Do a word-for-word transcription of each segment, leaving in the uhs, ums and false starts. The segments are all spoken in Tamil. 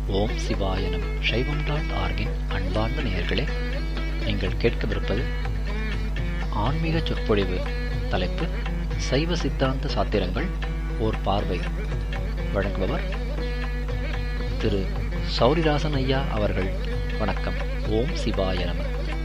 ஓம் சிவாய நம. சைவம் டாட் ஆர்கின் அன்பார்ந்த நேயர்களே, நீங்கள் கேட்கவிருப்பது ஆன்மீக சொற்பொழிவு. தலைப்பு சைவ சித்தாந்த சாத்திரங்கள் ஓர் பார்வை. வழங்குபவர் திரு சௌரிராசன் ஐயா அவர்கள். வணக்கம். ஓம் சிவாய நம.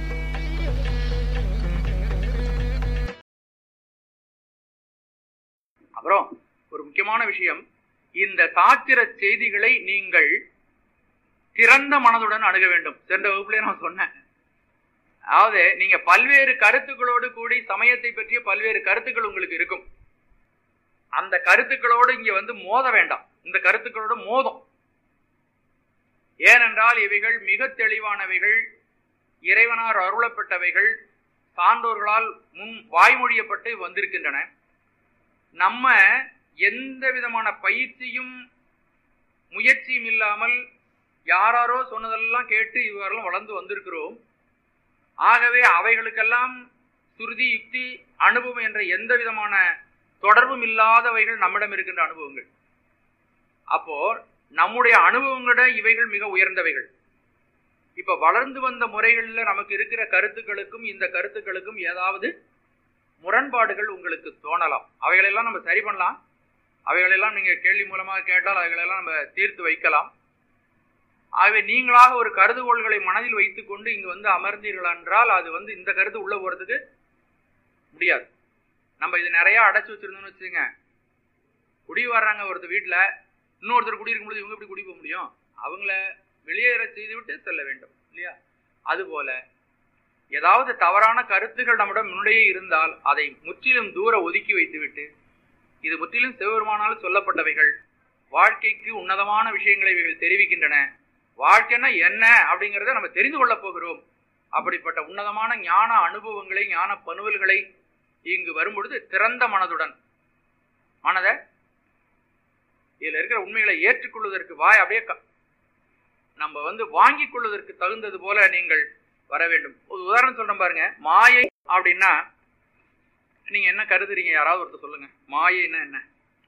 அப்புறம் ஒரு முக்கியமான விஷயம், இந்த சாத்திர செய்திகளை நீங்கள் திறந்த மனதுடன் அணுக வேண்டும். சென்ற வகுப்புல நான் சொன்னேன். அதாவது நீங்க பல்வேறு கருத்துக்களோடு கூடி சமயத்தை பற்றிய பல்வேறு கருத்துக்கள் உங்களுக்கு இருக்கும். அந்த கருத்துக்களோடு இங்க வந்து மோத வேண்டாம். இந்த கருத்துக்களோடு மோதும். ஏனென்றால் இவைகள் மிக தெளிவானவைகள், இறைவனார் அருளப்பட்டவைகள், சான்றோர்களால் முன் வாய்மொழியப்பட்டு வந்திருக்கின்றன. நம்ம எந்த விதமான பயிற்சியும் முயற்சியும் இல்லாமல் யாராரோ சொன்னதெல்லாம் கேட்டு இவரெல்லாம் வளர்ந்து வந்திருக்கிறோம். ஆகவே அவைகளுக்கெல்லாம் சுருதி, யுக்தி, அனுபவம் என்ற எந்த விதமான தொடர்பும் இல்லாதவைகள் நம்மிடம் இருக்கின்ற அனுபவங்கள். அப்போ நம்முடைய அனுபவங்களோட இவைகள் மிக உயர்ந்தவைகள். இப்ப வளர்ந்து வந்த முறைகள்ல நமக்கு இருக்கிற கருத்துக்களுக்கும் இந்த கருத்துக்களுக்கும் ஏதாவது முரண்பாடுகள் உங்களுக்கு தோணலாம். அவைகளெல்லாம் நம்ம சரி பண்ணலாம். அவைகளெல்லாம் நீங்க கேள்வி மூலமாக கேட்டால் அவைகளெல்லாம் நம்ம தீர்த்து வைக்கலாம். ஆகவே நீங்களாக ஒரு கருதுகோள்களை மனதில் வைத்துக் கொண்டு இங்கு வந்து அமர்ந்தீர்கள் என்றால் அது வந்து இந்த கருத்து உள்ள போறதுக்கு முடியாது. நம்ம இது நிறைய அடைச்சு வச்சிருந்தோம்னு வச்சுங்க, குடி வர்றாங்க ஒருத்தர் வீட்டுல, இன்னொருத்தர் குடியிருக்கும் பொழுது இவங்க எப்படி குடி போக முடியும்? அவங்கள வெளியேற செய்து விட்டு செல்ல வேண்டும் இல்லையா? அதுபோல ஏதாவது தவறான கருத்துக்கள் நம்மிடம் முன்னே இருந்தால் அதை முற்றிலும் தூர ஒதுக்கி வைத்துவிட்டு, இது முற்றிலும் சிவபெருமானால் சொல்லப்பட்டவைகள், வாழ்க்கைக்கு உன்னதமான விஷயங்களை இவைகள் தெரிவிக்கின்றன, வாழ்க்கைன்னா என்ன அப்படிங்கிறத நம்ம தெரிந்து கொள்ள போகிறோம். அப்படிப்பட்ட உன்னதமான ஞான அனுபவங்களை, ஞான பனுவல்களை இங்கு வரும்பொழுது திறந்த மனதுடன் மனதை இதுல இருக்கிற உண்மைகளை ஏற்றுக்கொள்வதற்கு வாய் அப்படியே நம்ம வந்து வாங்கிக் கொள்வதற்கு தகுந்தது போல நீங்கள் வர வேண்டும். ஒரு உதாரணம் சொல்றேன் பாருங்க. மாயை அப்படின்னா நீங்க என்ன கருதுறீங்க? யாராவது ஒருத்தர் சொல்லுங்க, மாயைன்னா என்ன?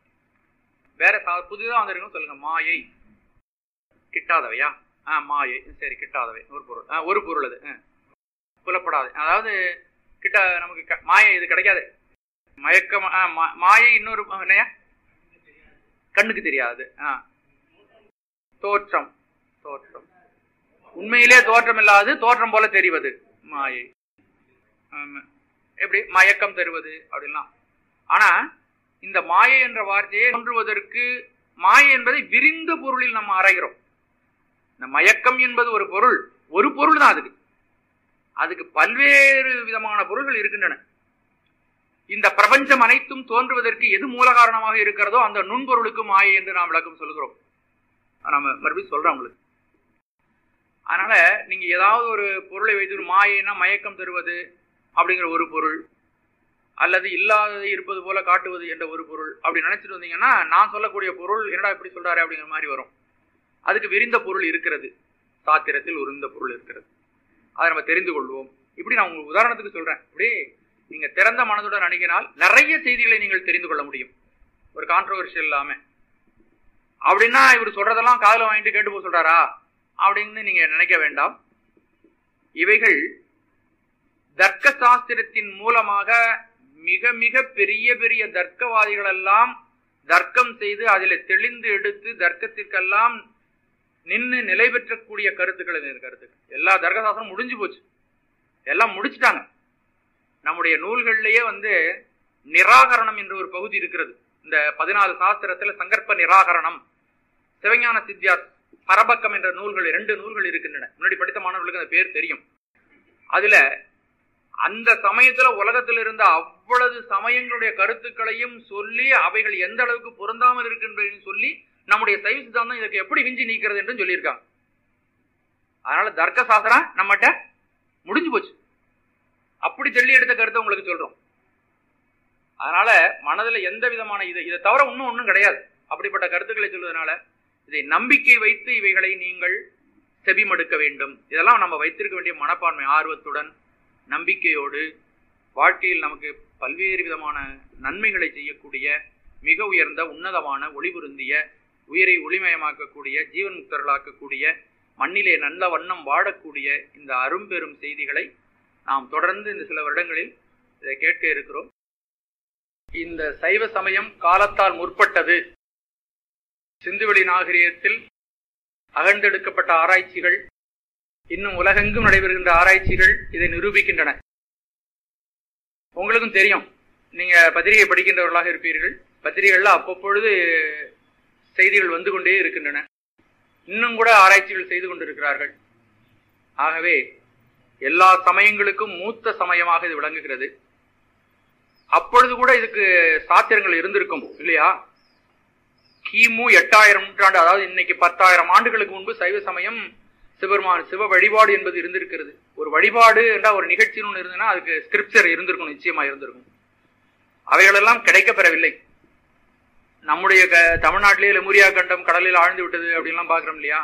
வேற புதுதான் வந்திருக்கும் சொல்லுங்க. மாயை கிட்டாதவையா? ஆஹ் மாயை சரி, கிட்டாதவை ஒரு பொருள். ஆஹ் ஒரு பொருள் அது புலப்படாது. அதாவது கிட்ட நமக்கு மாயை இது கிடைக்காது. மயக்கம் மாயை இன்னொரு என்னையா? கண்ணுக்கு தெரியாது. ஆஹ் தோற்றம். தோற்றம் உண்மையிலே தோற்றம் இல்லாது தோற்றம் போல தெரிவது மாயை. எப்படி மயக்கம் தருவது அப்படின்லாம். ஆனா இந்த மாயை என்ற வார்த்தையை தோன்றுவதற்கு மாயை என்பதை விரிந்த பொருளில் நம்ம ஆராய்கிறோம். இந்த மயக்கம் என்பது ஒரு பொருள், ஒரு பொருள் தான். அதுக்கு அதுக்கு பல்வேறு விதமான பொருள்கள் இருக்கின்றன. இந்த பிரபஞ்சம் அனைத்தும் தோன்றுவதற்கு எது மூல காரணமாக இருக்கிறதோ அந்த நுண்பொருளுக்கு மாயை என்று நாம் விளக்கம் சொல்கிறோம். நம்ம மறுபடியும் சொல்றோம் உங்களுக்கு. அதனால நீங்க ஏதாவது ஒரு பொருளை வைத்து மாயைன்னா மயக்கம் தருவது அப்படிங்கிற ஒரு பொருள், அல்லது இல்லாததை இருப்பது போல காட்டுவது என்ற ஒரு பொருள் அப்படி நினைச்சிட்டு வந்தீங்கன்னா நான் சொல்லக்கூடிய பொருள் என்னடா இப்படி சொல்றாரு அப்படிங்கிற மாதிரி வரும். அதுக்கு விரிந்த பொருள் இருக்கிறது, சாத்திரத்தில் உருந்த பொருள் இருக்கிறது. அதை நம்ம தெரிந்து கொள்வோம். இப்படி நான் உங்களுக்கு உதாரணத்துக்கு சொல்றேன். இப்படி நீங்க திறந்த மனதுடன் அணுகினால் நிறைய செய்திகளை நீங்கள் தெரிந்து கொள்ள முடியும், ஒரு கான்ட்ரோவர்ஷியல் இல்லாம. அப்படின்னா இவர் சொல்றதெல்லாம் காதுல வாங்கிட்டு கேட்டு போக சொல்றாரா அப்படின்னு நீங்க நினைக்க வேண்டாம். இவைகள் தர்க்க சாஸ்திரத்தின் மூலமாக மிக மிக பெரிய பெரிய தர்க்கவாதிகள் எல்லாம் தர்க்கம் செய்து அதில் தெளிந்து எடுத்து தர்க்கத்திற்கெல்லாம் நின்று நிலை பெற்றக்கூடிய கருத்துக்கள் கருத்துக்கள் எல்லா தர்க்க சாஸ்திரம் முடிஞ்சு போச்சு, எல்லாம் முடிச்சுட்டாங்க. நம்முடைய நூல்கள்லயே வந்து நிராகரணம் என்ற ஒரு பகுதி இருக்கிறது. இந்த பதினாலு சாஸ்திரத்துல சங்கற்ப நிராகரணம், சிவஞான சித்தியார் பரபக்கம் என்ற நூல்கள், இரண்டு நூல்கள் இருக்கின்றன. முன்னாடி படித்த மாணவர்களுக்கு அந்த பேர் தெரியும். அதுல அந்த சமயத்துல உலகத்தில் இருந்த அவ்வளவு சமயங்களுடைய கருத்துக்களையும் சொல்லி அவைகள் எந்த அளவுக்கு பொருந்தாமல் இருக்கின்றன சொல்லி நம்முடைய சைவ சித்தாந்தம் இதற்கு எப்படி விஞ்சி நீக்கிறது என்று சொல்லியிருக்காங்க. அதனால தர்க்க சாஸ்திரம் நம்மகிட்ட முடிஞ்சு போச்சு. அப்படி சொல்லி எடுத்த கருத்தை உங்களுக்கு சொல்றோம். அதனால மனதுல எந்த விதமான இது இதை தவிர இன்னும் ஒன்றும் கிடையாது. அப்படிப்பட்ட கருத்துக்களை சொல்வதனால இதை நம்பிக்கை வைத்து இவைகளை நீங்கள் செவிமடுக்க வேண்டும். இதெல்லாம் நம்ம வைத்திருக்க வேண்டிய மனப்பான்மை, ஆர்வத்துடன் நம்பிக்கையோடு வாழ்க்கையில் நமக்கு பல்வேறு விதமான நன்மைகளை செய்யக்கூடிய மிக உயர்ந்த உன்னதமான ஒளிபுருந்திய உயிரை ஒளிமயமாக்கக்கூடிய, ஜீவன் முக்தர்களாக்கக்கூடிய, மண்ணிலே நல்ல வண்ணம் வாழக்கூடிய இந்த அரும்பெரும் செய்திகளை நாம் தொடர்ந்து இந்த சில வருடங்களில் இதை கேட்க இருக்கிறோம். இந்த சைவ சமயம் காலத்தால் முற்பட்டது. சிந்துவெளி நாகரிகத்தில் அகழ்ந்தெடுக்கப்பட்ட ஆராய்ச்சிகள், இன்னும் உலகெங்கும் நடைபெறுகின்ற ஆராய்ச்சிகள் இதை நிரூபிக்கின்றன. உங்களுக்கும் தெரியும், நீங்க பத்திரிகை படிக்கின்றவர்களாக இருப்பீர்கள். பத்திரிகைகள்ல அப்பப்பொழுது செய்திகள் வந்து கொண்டே இருக்கின்றன. இன்னும் கூட ஆராய்ச்சிகள் செய்து கொண்டிருக்கிறார்கள். ஆகவே எல்லா சமயங்களுக்கும் மூத்த சமயமாக இது விளங்குகிறது. அப்பொழுது கூட இதுக்கு சாத்திரங்கள் இருந்திருக்கும் இல்லையா? கிமு எட்டாயிரம் நூற்றாண்டு, அதாவது இன்னைக்கு பத்தாயிரம் ஆண்டுகளுக்கு முன்பு சைவ சமயம், சிவபெருமான் சிவ வழிபாடு என்பது இருந்திருக்கிறது. ஒரு வழிபாடு என்ற ஒரு நிகழ்ச்சின்னு ஒன்று இருந்ததுன்னா அதுக்கு ஸ்கிரிப்சர் இருந்திருக்கும், நிச்சயமா இருந்திருக்கும். அவைகளெல்லாம் கிடைக்கப்பெறவில்லை. நம்முடைய தமிழ்நாட்டிலே லெமுரியா கண்டம் கடலில் ஆழ்ந்து விட்டது அப்படின்லாம் பார்க்கிறோம் இல்லையா?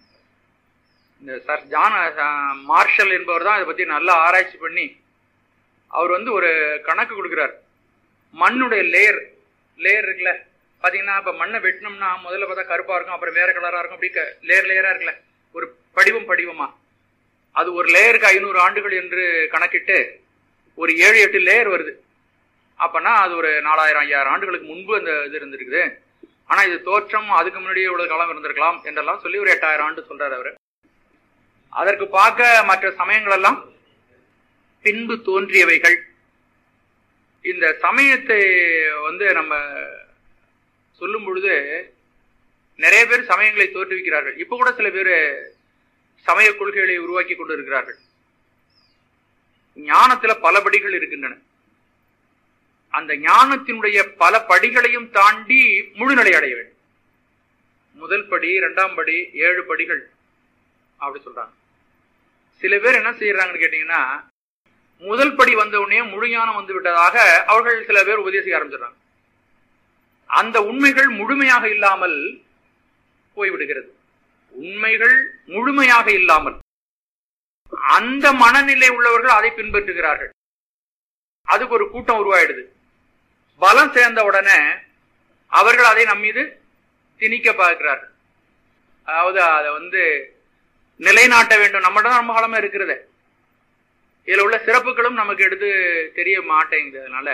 இந்த சர் ஜான் மார்ஷல் என்பவர் தான் இதை பத்தி நல்லா ஆராய்ச்சி பண்ணி அவர் வந்து ஒரு கணக்கு கொடுக்கிறார். மண்ணுடைய லேயர் லேயர் இருக்குல்ல, பாத்தீங்கன்னா இப்ப மண்ணை வெட்டினோம்னா முதல்ல பார்த்தா கருப்பா இருக்கும், அப்புறம் வேற கலரா இருக்கும், அப்படி லேயர் லேயரா இருக்குல்ல, ஒரு படிவம் படிவமா. அது ஒரு லேயருக்கு ஐநூறு ஆண்டுகள் என்று கணக்கிட்டு ஒரு ஏழு எட்டு லேயர் வருது. அப்பனா அது ஒரு நாலாயிரம் ஐயாயிரம் ஆண்டுகளுக்கு முன்பு அந்த இது இருந்திருக்குது. ஆனா இது தோற்றம் அதுக்கு முன்னாடியே இவ்வளவு காலம் இருந்திருக்கலாம் என்றெல்லாம் சொல்லி ஒரு எட்டாயிரம் ஆண்டு சொல்றாரு அவரு. அதற்கு பார்க்க மற்ற சமயங்கள் எல்லாம் பின்பு தோன்றியவைகள். இந்த சமயத்தை வந்து நம்ம சொல்லும் பொழுது நிறைய பேர் சமயங்களை தோற்றுவிக்கிறார்கள். இப்ப கூட சில பேர் சமய கொள்கைகளை உருவாக்கி கொண்டு இருக்கிறார்கள். ஞானத்துல பல படிகள் இருக்கின்றன. அந்த ஞானத்தினுடைய பல படிகளையும் தாண்டி முழுநிலை அடைய வேண்டும். முதல் படி, இரண்டாம் படி, ஏழு படிகள் அப்படி சொல்றாங்க. சில பேர் என்ன செய்யறாங்கன்னு கேட்டீங்கன்னா, முதல் படி வந்த உடனே முழு ஞானம் வந்து விட்டதாக அவர்கள் சில பேர் உபதேசிக்க ஆரம்பிச்சிடறாங்க. அந்த உண்மைகள் முழுமையாக இல்லாமல் போய்விடுகிறது. உண்மைகள் முழுமையாக இல்லாமல் அந்த மனநிலை உள்ளவர்கள் அதை பின்பற்றுகிறார்கள். அதுக்கு ஒரு கூட்டம் உருவாயிடுது. பலம் சேர்ந்த உடனே அவர்கள் அதை நம் மீது திணிக்க பார்க்கிறார்கள். அதாவது அதை வந்து நிலைநாட்ட வேண்டும். நம்மகிட்ட ரொம்ப காலமா இருக்கிறது. இதுல உள்ள சிறப்புகளும் நமக்கு எடுத்து தெரிய மாட்டேங்கிறதுனால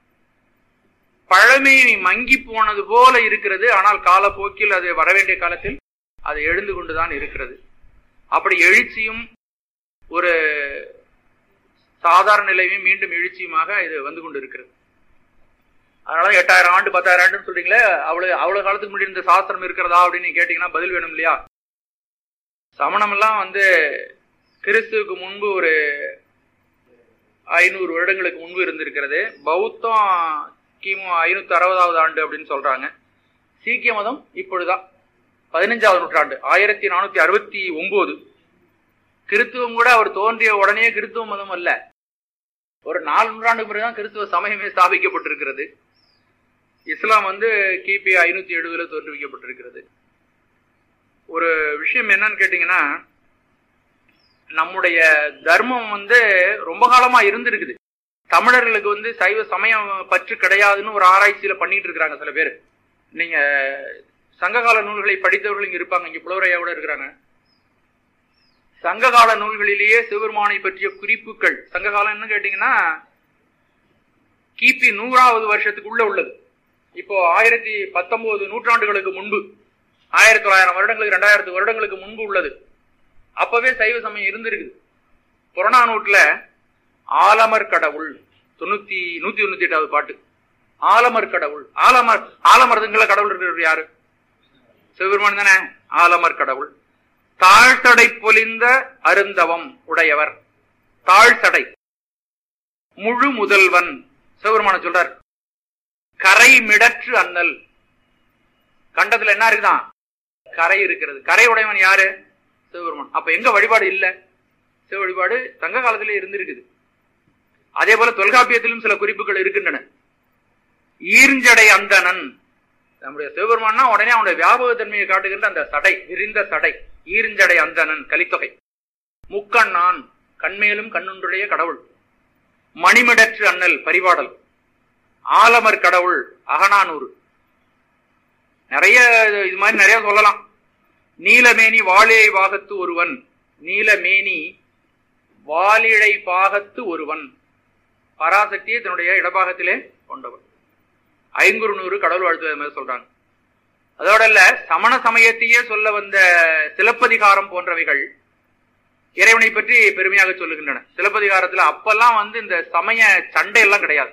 பழமை மங்கி போனது போல இருக்கிறது. ஆனால் காலப்போக்கில் அது வரவேண்டிய காலத்தில் அது எழுந்து கொண்டுதான் இருக்கிறது. அப்படி எழுச்சியும் ஒரு சாதாரண நிலையும் மீண்டும் எழுச்சியுமாக இது வந்து கொண்டு இருக்கிறது. அதனால எட்டாயிரம் ஆண்டு பத்தாயிரம் ஆண்டுன்னு சொல்றீங்களே, அவ்வளவு அவ்வளவு காலத்துக்கு முன்னாடி இந்த சாஸ்திரம் இருக்கிறதா அப்படின்னு கேட்டீங்கன்னா பதில் வேணும் இல்லையா? சமணம் எல்லாம் வந்து கிறிஸ்துவுக்கு முன்பு ஒரு ஐநூறு வருடங்களுக்கு முன்பு இருந்திருக்கிறது. பௌத்தம் கிமு ஐநூத்தி அறுபதாவது ஆண்டு அப்படின்னு சொல்றாங்க. சீக்கிய மதம் இப்பொழுதுதான் பதினஞ்சாவது நூற்றாண்டு, ஆயிரத்தி நானூத்தி அறுபத்தி ஒன்பது. கிறிஸ்துவம் கூட அவர் தோன்றிய உடனே கிறிஸ்துவ மதம் அல்ல, ஒரு நாலு நூற்றாண்டுக்கு பிறகுதான் கிறிஸ்துவ சமயமே ஸ்தாபிக்கப்பட்டிருக்கிறது. இஸ்லாம் வந்து கிபி ஐநூத்தி எழுபதுல தோற்றுவிக்கப்பட்டிருக்கிறது. ஒரு விஷயம் என்னன்னு கேட்டீங்கன்னா, நம்முடைய தர்மம் வந்து ரொம்ப காலமா இருந்திருக்குது. தமிழர்களுக்கு வந்து சைவ சமயம் பற்று கிடையாதுன்னு ஒரு ஆராய்ச்சியில பண்ணிட்டு இருக்கிறாங்க சில பேர். நீங்க சங்ககால நூல்களை படித்தவர்கள் இங்க இருப்பாங்க, இங்க புலவரையாவோட இருக்கிறாங்க. சங்ககால நூல்களிலேயே சிவபெருமானை பற்றிய குறிப்புகள், சங்ககாலம் என்ன கேட்டீங்கன்னா கிபி நூறாவது வருஷத்துக்குள்ள உள்ளது. இப்போ ஆயிரத்தி பத்தொன்பது நூற்றாண்டுகளுக்கு முன்பு, ஆயிரத்தி தொள்ளாயிரம் வருடங்களுக்கு ரெண்டாயிரத்து வருடங்களுக்கு முன்பு உள்ளது. அப்பவே சைவ சமயம் இருந்திருக்குது. புறநானூற்றுல ஆலமர் கடவுள் தொண்ணூத்தி நூத்தி தொண்ணூத்தி எட்டாவது பாட்டு, ஆலமர் கடவுள். ஆலமர் ஆலமரதுங்கள கடவுள் இருக்கிறவர் யாரு? சிவபெருமான் தானே ஆலமர் கடவுள். தாழ்சடை பொலிந்த அருந்தவம் உடையவர், தாழ்சடை முழு முதல்வன் சிவபெருமான சொல்றார். கரை மிடற்று அண்ணல், கண்டத்துல என்ன இருக்குதான்? கரை இருக்கிறது. கரை உடையவன் யாரு? சிவபெருமான். அப்ப எங்க வழிபாடு இல்ல? சிவ வழிபாடு சங்க காலத்திலே இருந்திருக்குது. அதே போல தொல்காப்பியத்திலும் சில குறிப்புகள் இருக்கின்றன. ஈர்ஞ்சடை அந்தணன், நம்முடைய சிவபெருமான்னா உடனே அவனுடைய வியாபக தன்மையை காட்டுகின்ற அந்த சடை, விரிந்த சடை, ஈர்ஞ்சடை அந்தணன் கலித்தொகை. முக்கண்ணான், கண்மேலும் கண்ணுடைய கடவுள். மணிமிடற்று அண்ணல் பரிபாடல். ஆலமர் கடவுள் அகநானூறு. நிறைய இது மாதிரி நிறைய சொல்லலாம். நீலமேனி வாழிழை பாகத்து ஒருவன், நீலமேனி வாழிழை பாகத்து ஒருவன், பராசக்தியை தன்னுடைய இடபாகத்திலே கொண்டவன். ஐங்குறு நூறு கடவுள் வாழ்த்து மாதிரி சொல்றாங்க. அதோட இல்ல, சமண சமயத்தையே சொல்ல வந்த சிலப்பதிகாரம் போன்றவைகள் இறைவனை பற்றி பெருமையாக சொல்லுகின்றன. சிலப்பதிகாரத்துல அப்பெல்லாம் வந்து இந்த சமய சண்டை எல்லாம் கிடையாது.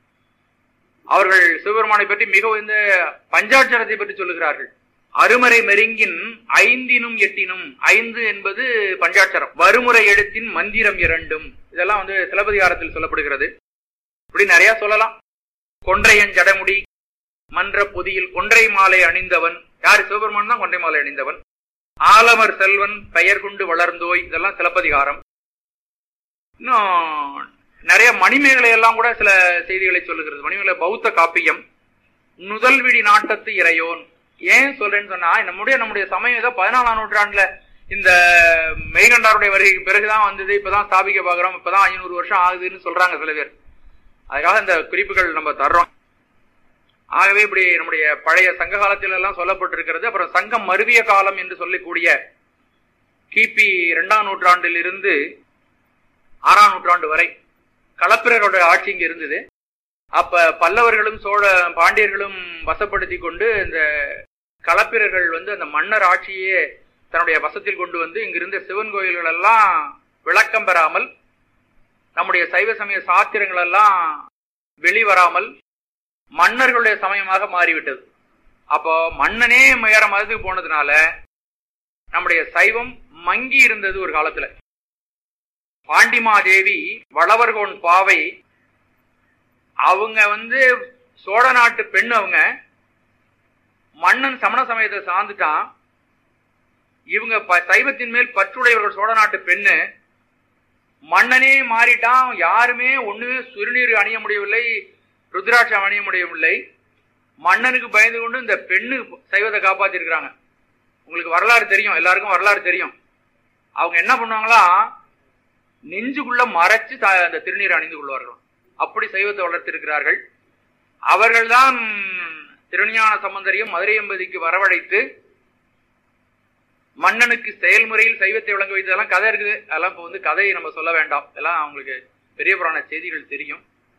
அவர்கள் சிவபெருமானை பற்றி மிக இந்த பஞ்சாட்சரத்தை பற்றி சொல்லுகிறார்கள். அருமறை மெருங்கின் ஐந்தினும் எட்டினும், ஐந்து என்பது பஞ்சாட்சரம், வருமுறை எழுத்தின் மந்திரம் இரண்டும், இதெல்லாம் வந்து சிலப்பதிகாரத்தில் சொல்லப்படுகிறது. இப்படி நிறைய சொல்லலாம். கொன்றையன் ஜடமுடி மன்ற பொதியில் கொன்றை மாலை அணிந்தவன், யார்? சிவபெருமான் தான் கொன்றை மாலை அணிந்தவன். ஆலமர் செல்வன் பெயர் கொண்டு வளர்ந்தோய், இதெல்லாம் சிலப்பதிகாரம். இன்னும் நிறைய மணிமேகலை எல்லாம் கூட சில செய்திகளை சொல்லுகிறது. மணிமேகலை பௌத்த காப்பியம். நுதல்விடி நாட்டத்து இறையோன், ஏன் சொல்றேன்னு சொன்னா, நம்முடைய நம்முடைய சமயம் ஏதோ பதினாலாம் நூற்றாண்டுல இந்த மெய்கண்டாருடைய வருகைக்கு பிறகுதான் வந்தது, இப்பதான் ஸ்தாபிக்க பாக்குறோம், இப்பதான் ஐநூறு வருஷம் ஆகுதுன்னு சொல்றாங்க சில பேர். அதுக்காக இந்த குறிப்புகள் நம்ம தர்றோம். ஆகவே இப்படி நம்முடைய பழைய சங்க காலத்தில் எல்லாம் சொல்லப்பட்டிருக்கிறது. அப்புறம் சங்கம் மருவிய காலம் என்று சொல்லக்கூடிய கிபி இரண்டாம் நூற்றாண்டில் இருந்து ஆறாம் நூற்றாண்டு வரை களப்பிரருடைய ஆட்சி இங்க இருந்தது. அப்ப பல்லவர்களும் சோழ பாண்டியர்களும் வசப்படுத்தி கொண்டு இந்த களப்பிரர்கள் வந்து அந்த மன்னர் ஆட்சியே தன்னுடைய வசத்தில் கொண்டு வந்து இங்கிருந்த சிவன் கோயில்கள் எல்லாம் விளக்கம் பெறாமல், நம்முடைய சைவ சமய சாத்திரங்கள் எல்லாம் வெளிவராமல் மன்னர்களுடைய சமயமாக மாறிவிட்டது. அப்போ மன்னனே வேற மதத்துக்கு போனதுனால நம்முடைய சைவம் மங்கி இருந்தது ஒரு காலத்துல. பாண்டிமாதேவி வளவர்கோன் பாவை, அவங்க வந்து சோழ நாட்டு பெண். அவங்க மன்னன் சமண சமயத்தை சார்ந்துட்டான். இவங்க சைவத்தின் மேல் பற்றுடையவர்கள். சோழ நாட்டு பெண்ணு மன்னனே மாறிட்டான். யாருமே ஒண்ணு சுருநீர் அணிய முடியவில்லை, ருத்ராட்சம் அணிய முடியவில்லை. மன்னனுக்கு பயந்து கொண்டு இந்த பெண்ணு சைவத்தை காப்பாத்தி இருக்கிறாங்க. உங்களுக்கு வரலாறு தெரியும், எல்லாருக்கும் வரலாறு தெரியும். அவங்க என்ன பண்ணுவாங்களா, நெஞ்சுக்குள்ள மறைச்சு அந்த திருநீர் அணிந்து கொள்வார்கள். அப்படி சைவத்தை வளர்த்திருக்கிறார்கள். அவர்கள்தான் திருஞான சம்பந்தரையும் மதுரை எம்பதிக்கு வரவழைத்து மன்னனுக்கு செயல்முறையில் சைவத்தை விளங்க வைத்ததெல்லாம் கதை இருக்குது. அதெல்லாம் இப்போ வந்து கதையை நம்ம சொல்ல வேண்டாம், எல்லாம் அவங்களுக்கு பெரிய புராண செய்திகள் தெரியும்.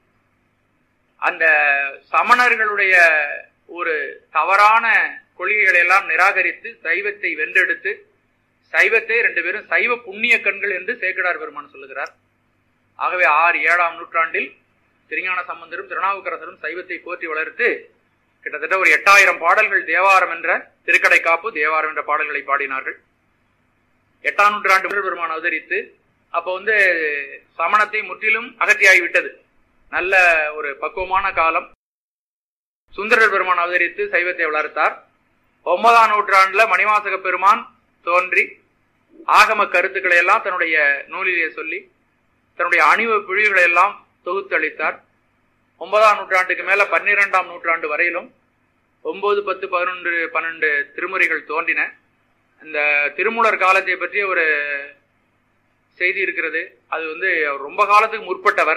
அந்த சமணர்களுடைய ஒரு தவறான கொள்கைகளை எல்லாம் நிராகரித்து சைவத்தை வென்றெடுத்து, சைவத்தை ரெண்டு பேரும் சைவ புண்ணிய கண்கள் என்று சேக்கிழார் பெருமான் சொல்லுகிறார். ஆகவே ஆறு ஏழாம் நூற்றாண்டில் திருஞான சம்பந்தரும் திருநாவுக்கரசரும் சைவத்தை போற்றி வளர்த்து கிட்டத்தட்ட ஒரு எட்டாயிரம் பாடல்கள் தேவாரம் என்ற திருக்கடை காப்பு தேவாரம் என்ற பாடல்களை பாடினார்கள். எட்டாம் நூற்றாண்டு பெருமான் அவதரித்து அப்போ வந்து சமணத்தை முற்றிலும் அகற்றியாகிவிட்டது. நல்ல ஒரு பக்குவமான காலம். சுந்தரர் பெருமான் அவதரித்து சைவத்தை வளர்த்தார். ஒன்பதாம் நூற்றாண்டுல மணிவாசக பெருமான் தோன்றி ஆகம கருத்துக்களை எல்லாம் தன்னுடைய நூலிலே சொல்லி தன்னுடைய அணிவு பிழிவுகளை எல்லாம் தொகுத்தளித்தார். ஒன்பதாம் நூற்றாண்டுக்கு மேல பன்னிரெண்டாம் நூற்றாண்டு வரையிலும் ஒன்பது பத்து பதினொன்று பன்னெண்டு திருமுறைகள் தோன்றின. இந்த திருமூலர் காலத்தை பற்றிய ஒரு செய்தி இருக்கிறது. அது வந்து அவர் ரொம்ப காலத்துக்கு முற்பட்டவர்,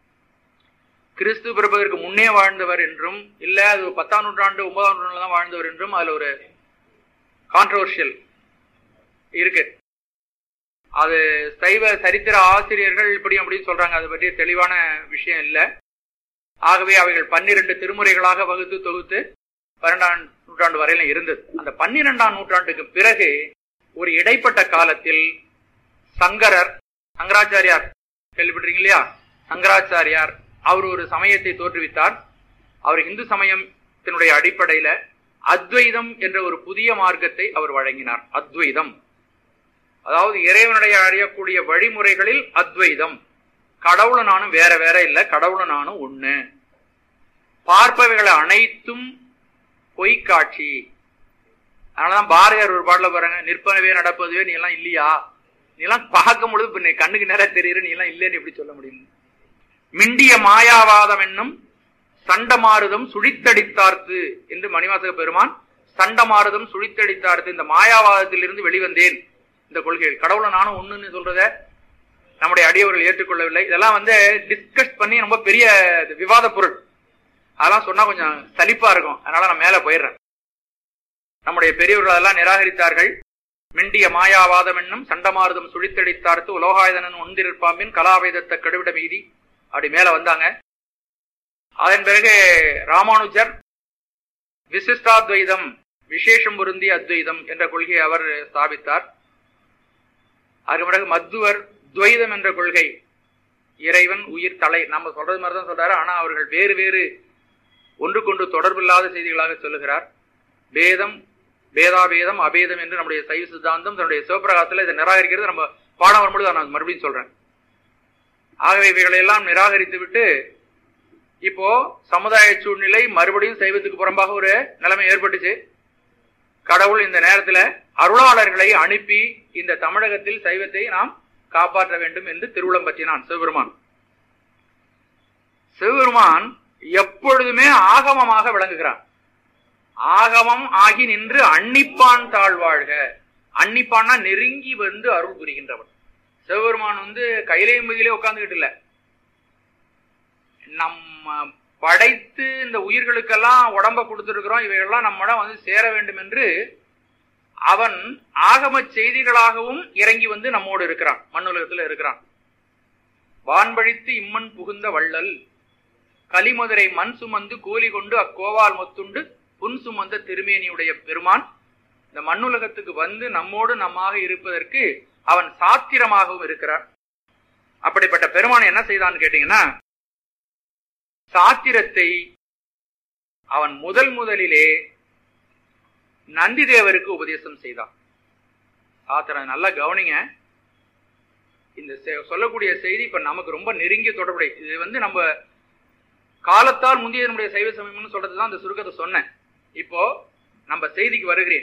கிறிஸ்து பிறப்பதற்கு முன்னே வாழ்ந்தவர் என்றும், இல்ல அது பத்தாம் நூற்றாண்டு ஒன்பதாம் நூற்றாண்டுல தான் வாழ்ந்தவர் என்றும் அதுல ஒரு கான்ட்ரோவர்ஷியல் இருக்கு. அது சைவ சரித்திர ஆசிரியர்கள் இப்படி அப்படின்னு சொல்றாங்க, அதை பற்றிய தெளிவான விஷயம் இல்லை. ஆகவே அவைகள் பன்னிரண்டு திருமுறைகளாக வகுத்து தொகுத்து பன்னெண்டாம் நூற்றாண்டு வரையிலும் இருந்தது. அந்த பன்னிரெண்டாம் நூற்றாண்டுக்கு பிறகு ஒரு இடைப்பட்ட காலத்தில் சங்கரர், சங்கராச்சாரியார் கேள்விப்பட்டிருக்கீங்க இல்லையா? சங்கராச்சாரியார் அவர் ஒரு சமயத்தை தோற்றுவித்தார். அவர் இந்து சமயத்தினுடைய அடிப்படையில அத்வைதம் என்ற ஒரு புதிய மார்க்கத்தை அவர் வழங்கினார். அத்வைதம் அதாவது இறைவனுடைய அறியக்கூடிய வழிமுறைகளில் அத்வைதம். கடவுள நானும் வேற வேற இல்ல, கடவுள நானும் ஒண்ணு, பார்ப்பவைகளை அனைத்தும் பொய்க்காட்சி. அதனாலதான் பாரதியார் ஒரு பாடல பாருங்க, நிற்பனவே நடப்பதுவே நீ எல்லாம் இல்லையா, நீ எல்லாம் பார்க்கும் பொழுது இப்ப கண்ணுக்கு நேரம் தெரியுற, நீ எல்லாம் இல்லைன்னு எப்படி சொல்ல முடியும்? மிண்டிய மாயாவாதம் என்னும் சண்டமாருதம் சுழித்தடித்தார்த்து என்று மணிவாசக பெருமான் சண்டமாருதம் சுழித்தடித்தார்த்து, இந்த மாயாவாதத்தில் இருந்து வெளிவந்தேன். இந்த கொள்கைகள் கடவுளை நானும் ஒண்ணுன்னு சொல்றத நம்முடைய அடியவர்கள் ஏற்றுக்கொள்ளவில்லை. இதெல்லாம் வந்து டிஸ்கஸ் பண்ணி ரொம்ப பெரிய விவாத பொருள். அதெல்லாம் சொன்னா கொஞ்சம் சலிப்பா இருக்கும். அதனால நான் மேல போயிடுறேன். நம்முடைய பெரியவர்கள் எல்லாம் நிராகரித்தார்கள். மிண்டிய மாயாவாதம் என்னும் சண்டமாருதம் சுழித்தடித்தார்த்து உலோகாயுதனன் ஒன்றிருப்பாம்பின் கலாவேதத்தை கடுவிட மீதி அப்படி மேல வந்தாங்க. அதன் பிறகு ராமானுஜர் விசிஷ்டாத்வைதம் விசேஷம் பொருந்திய அத்வைதம் என்ற கொள்கையை அவர் ஸ்தாபித்தார். அதுக்கு பிறகு மத்துவர் துவைதம் என்ற கொள்கை, இறைவன் உயிர் தலை, நம்ம சொல்றது மாதிரிதான் சொல்றாரு. ஆனா அவர்கள் வேறு வேறு ஒன்றுக்கொன்று தொடர்பில்லாத செய்திகளாக சொல்லுகிறார். பேதம், பேதாபேதம், அபேதம் என்று நம்முடைய சைவ சித்தாந்தம் தன்னுடைய சிவபிரகாசத்துல இதை நிராகரிக்கிறது. நம்ம பாடம் வரும்பொழுது நான் மறுபடியும் சொல்றேன். ஆகவே இவைகளை எல்லாம் நிராகரித்து விட்டு இப்போ சமுதாய சூழ்நிலை மறுபடியும் சைவத்துக்கு புறம்பாக ஒரு நிலைமை ஏற்பட்டுச்சு. கடவுள் இந்த நேரத்துல அருளாளர்களை அனுப்பி இந்த தமிழகத்தில் சைவத்தை நாம் காப்பாற்ற வேண்டும் என்று திருவுளம் பற்றினான் சிவபெருமான். சிவபெருமான் எப்பொழுதுமே ஆகமமாக விளங்குகிறான். ஆகமம் ஆகி நின்று அன்னிப்பான் தாழ்வாழ்க. அன்னிப்பான்னா நெருங்கி வந்து அருள் புரிகின்றவன். சிவபெருமான் வந்து கையிலேயும் மிகிலே உட்கார்ந்துகிட்டு இல்ல, நம்ம படைத்து இந்த உயிர்களுக்கெல்லாம் உடம்ப கொடுத்திருக்கிறோம், இவைகள்லாம் நம்மிடம் வந்து சேர வேண்டும் என்று அவன் ஆகம செய்திகளாகவும் இறங்கி வந்து நம்மோடு இருக்கிறான், மண்ணுலகத்தில் இருக்கிறான். வான்பழித்து இம்மண் புகுந்த வள்ளல் கலிமதுரை மண் சுமந்து கூலி கொண்டு அக்கோவால் மொத்துண்டு புன் சுமந்த திருமேனியுடைய பெருமான் இந்த மண்ணுலகத்துக்கு வந்து நம்மோடு நம்மாக இருப்பதற்கு அவன் சாத்திரமாகவும் இருக்கிறான். அப்படிப்பட்ட பெருமான் என்ன செய்தான்னு கேட்டீங்கன்னா, சாத்திரத்தை அவன் முதல் முதலிலே நந்தி தேவருக்கு உபதேசம் செய்தான். சாத்திரம் நல்லா கவனிங்க. இந்த சொல்லக்கூடிய செய்தி இப்ப நமக்கு ரொம்ப நெருங்கிய தொடர்புடைய. இது வந்து நம்ம காலத்தால் முந்தைய நம்முடைய சைவ சமயம்னு சொல்றதுதான் இந்த சுருக்கத்தை சொன்னேன். இப்போ நம்ம செய்திக்கு வருகிறேன்.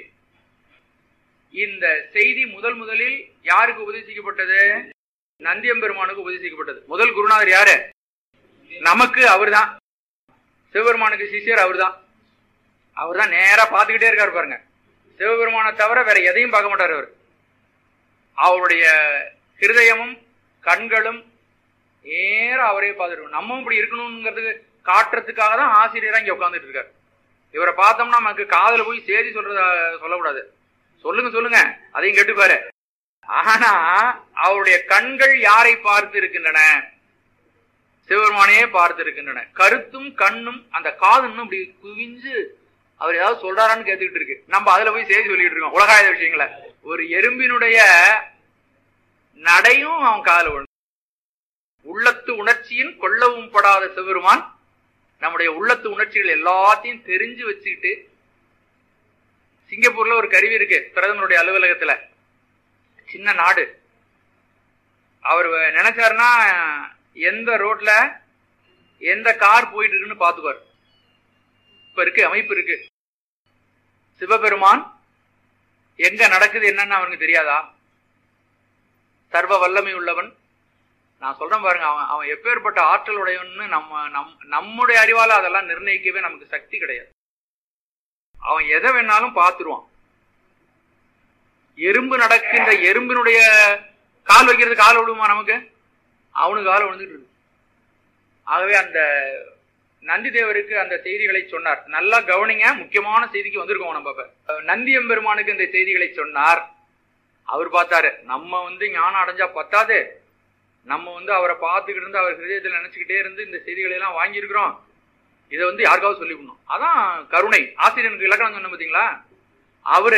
இந்த செய்தி முதல் முதலில் யாருக்கு உபதேசிக்கப்பட்டது? நந்தியம்பெருமானுக்கு உபதேசிக்கப்பட்டது. முதல் குருநாதர் யாரு? நமக்கு அவர்தான். சிவபெருமானுக்கு சிஷியர் அவர்தான். அவர் தான் நேரா பார்த்துக்கிட்டே இருக்காரு பாருங்க. சிவபெருமானை தவிர வேற எதையும் பார்க்க மாட்டார் அவர். அவருடைய ஹிருதயமும் கண்களும் நேரா அவரே பார்த்துட்டு, நம்ம இப்படி இருக்கணும்ங்கிறதுக்கு காட்டுறதுக்காக தான் ஆசிரியரா இங்க உட்காந்துட்டு இருக்காரு. இவரை பார்த்தோம்னா நமக்கு காதல போய் செய்தி சொல்றத சொல்லக்கூடாது. சொல்லுங்க சொல்லுங்க அதையும் கேட்டுப்பாரு. ஆனா அவருடைய கண்கள் யாரை பார்த்து இருக்கின்றன? சிவபெருமானையே பார்த்து இருக்கின்றன. கருத்தும் கண்ணும் அந்த காதுன்னு அப்படி குவிஞ்சு அவர் ஏதாவது சொல்றாரான்னு கேட்டுக்கிட்டு இருக்கு. நம்ம அதுல போய் செய்தி சொல்லிட்டு இருக்கோம் உலகாயுத விஷயங்களை. ஒரு எறும்பினுடைய நடையும் அவன் காதல விழுந்து. உள்ளத்து உணர்ச்சியின் கொள்ளவும் படாத சிவபெருமான் நம்முடைய உள்ளத்து உணர்ச்சிகள் எல்லாத்தையும் தெரிஞ்சு வச்சுக்கிட்டு, சிங்கப்பூர்ல ஒரு கருவி இருக்கு பிரதமருடைய அலுவலகத்துல, சின்ன நாடு. அவர் நினைச்சாருன்னா எந்த ரோட்ல எந்த கார் போயிட்டு இருக்குன்னு பாத்துப்பார். இப்ப இருக்கு அமைப்பு இருக்கு. சிவபெருமான் எங்க நடக்குது என்னன்னு அவனுக்கு தெரியாதா? சர்வ வல்லமை உள்ளவன். நான் சொல்றேன் பாருங்க, அவன் அவன் எப்பேற்பட்ட ஆற்றல் உடையவன்னு நம்ம நம் நம்முடைய அறிவால அதெல்லாம் நிர்ணயிக்கவே நமக்கு சக்தி கிடையாது. அவன் எதை வேணாலும் பார்த்துருவான். எறும்பு நடக்கின்ற எறும்பினுடைய கால் வைக்கிறது கால் விடுமா நமக்கு? அவனுக்கு கால் விழுந்துட்டு இருக்கு. ஆகவே அந்த நந்தி தேவருக்கு அந்த செய்திகளை சொன்னார். நல்லா கவனிங்க, முக்கியமான செய்திக்கு வந்திருக்கோம் நம்ம. இப்ப நந்தியம்பெருமானுக்கு இந்த செய்திகளை சொன்னார். அவர் பார்த்தாரு, நம்ம வந்து ஞானம் அடைஞ்சா பத்தாது, நம்ம வந்து அவரை பார்த்துக்கிட்டு இருந்து அவர் ஹிருதயத்தில் நினைச்சுக்கிட்டே இருந்து இந்த செய்திகளை எல்லாம் வாங்கியிருக்கிறோம், இதை வந்து யாருக்காவது சொல்லிக்கணும். அதான் கருணை. ஆசிரியனுக்கு இலக்கணம் சொன்ன பார்த்தீங்களா? அவரு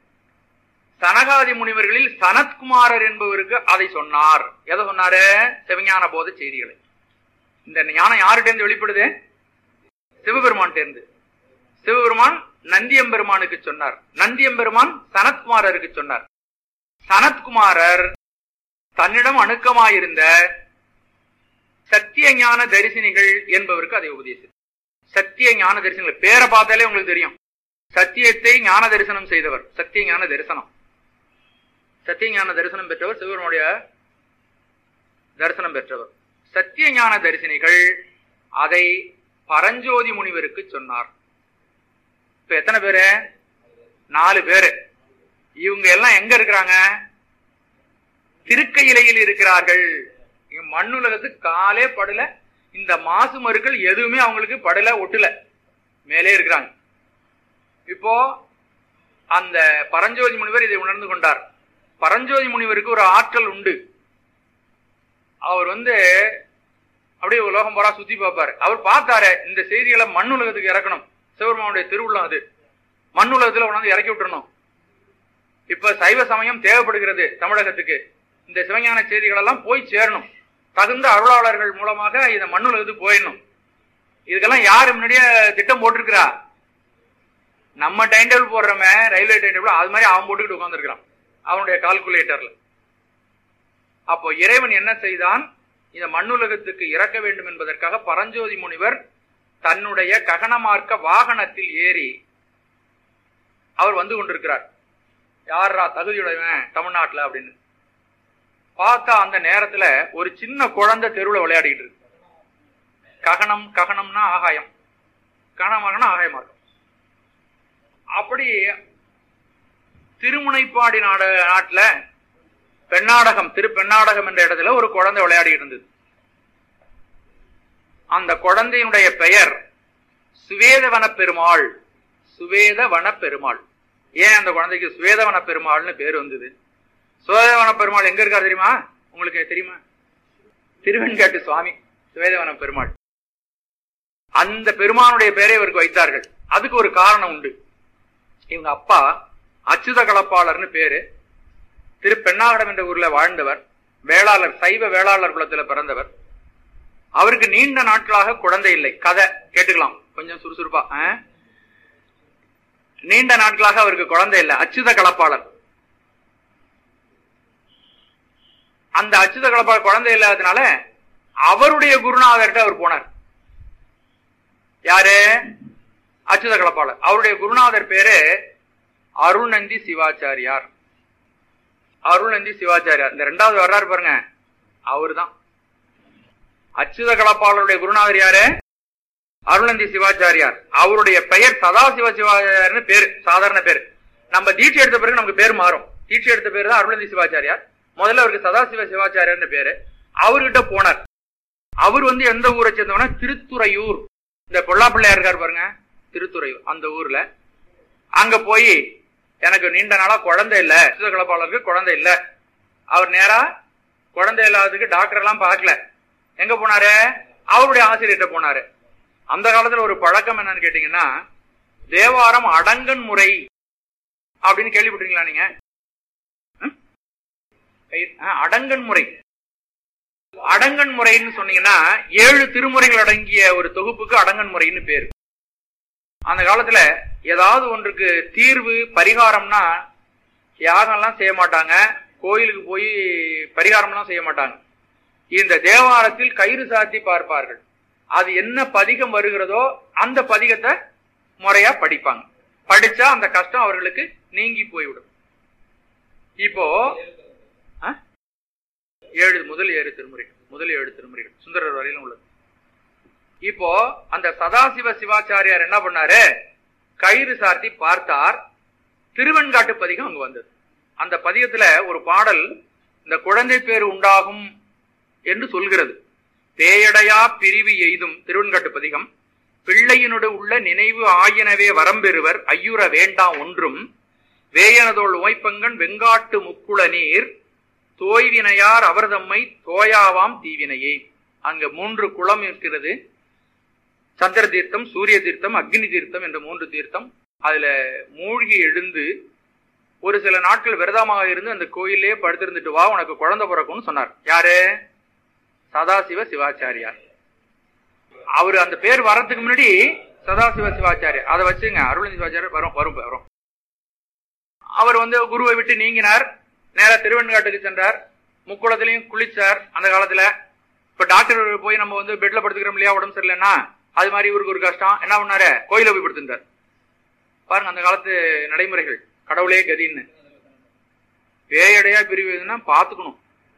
சனகாதி முனிவர்களில் சனத்குமாரர் என்பவருக்கு அதை சொன்னார். எதை சொன்னாரு? சிவஞான போத செய்திகளை. இந்த ஞானம் யார்கிட்ட வெளிப்படுது? சிவபெருமான் தேர்ந்து. சிவபெருமான் நந்தியம்பெருமானுக்கு சொன்னார். நந்தியம்பெருமான் சனத்குமாரருக்கு சொன்னார். சனத்குமாரர் தன்னிடம் அணுக்கமாயிருந்த சத்திய ஞான தரிசனிகள் என்பவருக்கு அதை உபதேசி. சத்திய ஞான தரிசனங்கள் பேரை பார்த்தாலே உங்களுக்கு தெரியும். சத்தியத்தை ஞான தரிசனம் செய்தவர், சத்திய ஞான தரிசனம். சத்திய ஞான தரிசனம் பெற்றவர், சிவனுடைய தரிசனம் பெற்றவர். சத்திய ஞான தரிசனிகள் அதை பரஞ்சோதி முனிவருக்கு சொன்னார். இப்ப எத்தனை பேரு? நாலு பேரு. இவங்க எல்லாம் எங்க இருக்கிறாங்க? திருக்கையிலையில் இருக்கிறார்கள். மண்ணுலகத்துக்கு காலே படல. இந்த மாசு மருக்கள் எதுவுமே அவங்களுக்கு படல, ஒட்டுல, மேலே இருக்கிறாங்க. இப்போ அந்த பரஞ்சோதி முனிவர் இதை உணர்ந்து கொண்டார். பரஞ்சோதி முனிவருக்கு ஒரு ஆற்றல் உண்டு. அவர் வந்து அப்படியே உலகம் போறா சுத்தி பார்ப்பாரு. அவர் பார்த்தாரு இந்த செய்திகளை மண்ணுலகத்துக்கு இறக்கணும். சிவபெருமானுடைய திருவுள்ளம் அது. மண்ணுலகத்துல உணர்ந்து இறக்கி விட்டுறணும். இப்ப சைவ சமயம் தேவைப்படுகிறது தமிழகத்துக்கு. இந்த சிவஞான செய்திகள் எல்லாம் போய் சேரணும். தகுந்த அருளாளர்கள் மூலமாக இந்த மண்ணுலகத்துக்கு போயிடணும். இதுக்கெல்லாம் யாரு முன்னாடியே திட்டம் போட்டிருக்கிறா? நம்ம டைம் டேபிள் போடுறோமே, ரயில்வே டைம் டேபிள், அது மாதிரி அவன் போட்டுக்கிட்டு உட்காந்துருக்கிறான் அவனுடைய கால்குலேட்டர்ல. அப்போ இறைவன் என்ன செய்தான்? இந்த மண்ணுலகத்துக்கு இறக்க வேண்டும் என்பதற்காக பரஞ்சோதி முனிவர் தன்னுடைய ககனமார்க்க வாகனத்தில் ஏறி அவர் வந்து கொண்டிருக்கிறார். யாரா தகுதியுடையவன் தமிழ்நாட்டுல அப்படின்னு பார்த்தா அந்த நேரத்துல ஒரு சின்ன குழந்தை தெருவில் விளையாடிட்டு இருக்கு. ககனம் ககனம்னா ஆகாயம், ககனமாகனா ஆகாய மார்க்கம். அப்படி திருமுனைப்பாடி நாட நாட்டுல பெண்ணாடகம், திரு பெண்ணாடகம் என்ற இடத்துல ஒரு குழந்தை விளையாடிட்டு இருந்தது. அந்த குழந்தையினுடைய பெயர் சுவேதவன பெருமாள். சுவேதவன பெருமாள். ஏன் அந்த குழந்தைக்கு சுவேதவன பெருமாள்னு பேர் வந்தது? சுவேதவன பெருமாள் எங்க இருக்காரு தெரியுமா? உங்களுக்கு தெரியுமா? திருவெண்காட்டு சுவாமி சுவேதவன பெருமாள். அந்த பெருமானுடைய பெயரை இவருக்கு வைத்தார்கள். அதுக்கு ஒரு காரணம் உண்டு. இவங்க அப்பா அச்சுத கலப்பாளர்னு பேரு. திரு பெண்ணாகடம் என்ற ஊர்ல வாழ்ந்தவர். வேளாளர், சைவ வேளாளர் குலத்துல பிறந்தவர். அவருக்கு நீண்ட நாட்களாக குழந்தை இல்லை. கதை கேட்டுக்கலாம் கொஞ்சம் சுறுசுறுப்பா. நீண்ட நாட்களாக அவருக்கு குழந்தை இல்லை. அச்சுத கலப்பாளர். அந்த அச்சுத கலப்பாளர் குழந்தை இல்லாததுனால அவருடைய குருநாதர்கிட்ட அவர் போனார். யாரு? அச்சுத கலப்பாளர். அவருடைய குருநாதர் பேரு அருள்நந்தி சிவாச்சாரியார். அருள்நந்தி சிவாச்சாரியார் இந்த ரெண்டாவது வர்றாரு பாருங்க, அவரு தான். அச்சுத கலப்பாளருடைய குருநாதர் யாரு? அருள்நந்தி சிவாச்சாரியார். அவருடைய பெயர் சதாசிவ சிவாச்சாரியர்னு பேரு, சாதாரண பேரு. நம்ம தீட்சை எடுத்த பிறகு நமக்கு பேர் மாறும். தீட்சை எடுத்த பேரு தான் அருள்நந்தி சிவாச்சாரியார். முதல்ல அவருக்கு சதாசிவ சிவாச்சாரியர்னு பேரு. அவர்கிட்ட போனார். அவர் வந்து எந்த ஊரை சேர்ந்தவனா? திருத்துறையூர். இந்த பொல்லாப்பிள்ளையா இருக்காரு பாருங்க, திருத்துறையூர். அந்த ஊர்ல அங்க போய் எனக்கு நீண்ட நாளா குழந்தை இல்ல, அச்சுத கலப்பாளருக்கு குழந்தை இல்ல. அவர் நேரா குழந்தை இல்லாததுக்கு டாக்டர் எல்லாம் பார்க்கல. எங்க போனாரு? அவருடைய ஆசிரியர்கிட்ட போனாரு. அந்த காலத்துல ஒரு பழக்கம் என்னன்னு கேட்டீங்கன்னா, தேவாரம் அடங்கன் முறை அப்படின்னு கேள்விப்பட்டீங்களா நீங்க? அடங்கன் முறை. அடங்கன் முறைன்னு சொன்னீங்கன்னா ஏழு திருமுறைகள் அடங்கிய ஒரு தொகுப்புக்கு அடங்கன் முறைன்னு பேரு. அந்த காலத்துல ஏதாவது ஒன்றுக்கு தீர்வு பரிகாரம்னா யாகம் எல்லாம் செய்ய மாட்டாங்க, கோயிலுக்கு போய் பரிகாரம் எல்லாம் செய்ய மாட்டாங்க. இந்த தேவாரத்தில் கயிறு சாத்தி பார்ப்பார்கள். அது என்ன பதிகம் வருகிறதோ அந்த பதிகத்தை முறையா படிப்பாங்க. படிச்சா அந்த கஷ்டம் அவர்களுக்கு நீங்கி போய்விடும். இப்போ ஏழு முதல் ஏழு திருமுறைகள், முதல் ஏழு திருமுறைகள் சுந்தரர் வரையிலும் உள்ளது. இப்போ அந்த சதாசிவ சிவாச்சாரியார் என்ன பண்ணாரு? கயிறு சார்த்தி பார்த்தார். திருவெண்காட்டு பதிகம் அங்க வந்தது. அந்த பதிகத்துல ஒரு பாடல் இந்த குழந்தை பேரு உண்டாகும் என்று சொல்கிறது. பேயடையா பிரிவு எய்தும் திருவெண்காட்டு பதிகம். பிள்ளையினோடு உள்ள நினைவு ஆயினவே வரம்பெறுவர் ஐயுற வேண்டாம் ஒன்றும் வேயனதோள் உமைப்பங்கன் வெங்காட்டு முக்குள நீர் தோய்வினையார் அவர் தம்மை தோயாவாம் தீவினையே. அங்க மூன்று குளம் இருக்கிறது. சந்திர தீர்த்தம், சூரிய தீர்த்தம், அக்னி தீர்த்தம் என்ற மூன்று தீர்த்தம். அதுல மூழ்கி எழுந்து ஒரு சில நாட்கள் விரதமாக இருந்து அந்த கோயிலே படுத்திருந்துட்டு வா, உனக்கு குழந்தை பிறக்கும்னு சொன்னார். யாரு? சதாசிவ சிவாச்சாரியார். அவரு அந்த பேர் வரத்துக்கு முன்னாடி சதாசிவ சிவாச்சாரியார், அதை வச்சுங்க அருள்நந்தி சிவாச்சாரியர் வரும் வரும் வரும். அவர் வந்து குருவை விட்டு நீங்கினார். நேரா திருவெண்காட்டுக்கு சென்றார். முக்குளத்திலையும் குளிச்சார். அந்த காலத்துல இப்ப டாக்டர் போய் நம்ம வந்து பெட்ல படுத்துக்கிறோம் இல்லையா, உடம்பு சரியில்லைன்னா அது மாதிரி இவருக்கு ஒரு கஷ்டம். என்ன பண்ணாரு? கோயில போய் படுத்துட்டார். பாருங்க அந்த காலத்து நடைமுறைகள். கடவுளே கதின்னு. பேயடையா பிரிவுன்னா பாத்துக்கணும்.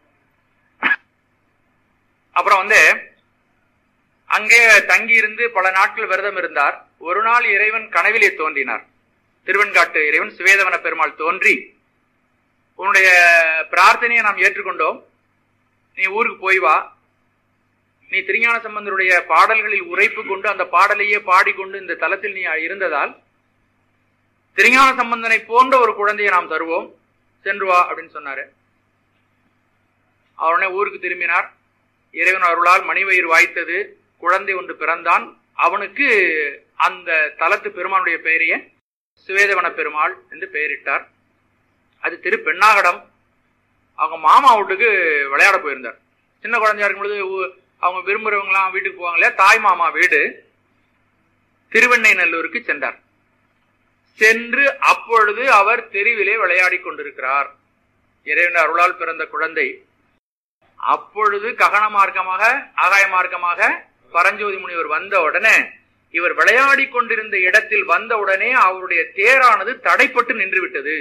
அப்புறம் வந்து அங்கே தங்கி இருந்து பல நாட்கள் விரதம் இருந்தார். ஒரு நாள் இறைவன் கனவிலே தோன்றினார். திருவெண்காட்டு இறைவன் சுவேதவன பெருமாள் தோன்றி, உன்னுடைய பிரார்த்தனையை நாம் ஏற்றுக்கொண்டோம், நீ ஊருக்கு போய் வா, நீ திருஞான சம்பந்தருடைய பாடல்களில் உரைப்பு கொண்டு அந்த பாடலையே பாடிக்கொண்டு இந்த தலத்தில் நீ இருந்ததால் திருஞான சம்பந்தனை போன்ற ஒரு குழந்தையை நாம் தருவோம், சென்று வா அப்படின்னு சொன்னாரு. அவனே ஊருக்கு திரும்பினார். இறைவன் அருளால் மணிவயிறு வாய்த்தது, குழந்தை ஒன்று பிறந்தான். அவனுக்கு அந்த தலத்து பெருமானுடைய பெயரையே சுவேதவன பெருமாள் என்று பெயரிட்டார். அது திரு பெண்ணாகடம். அவங்க மாமா வீட்டுக்கு விளையாட போயிருந்தார். சின்ன குழந்தையா இருக்கும் பொழுது அவங்க விரும்புறவங்களாம் வீட்டுக்கு போவாங்க இல்லையா, தாய் மாமா வீடு. திருவெண்ணைநல்லூருக்கு சென்றார். சென்று அப்பொழுது அவர் தெருவிலே விளையாடி கொண்டிருக்கிறார். இறைவன் அருளால் பிறந்த குழந்தை. அப்பொழுது ககன மார்க்கமாக ஆகாய மார்க்கமாக பரஞ்சோதி முனிவர் வந்த உடனே, இவர் விளையாடி கொண்டிருந்த இடத்தில் வந்த உடனே அவருடைய தேரானது தடைப்பட்டு நின்று விட்டது.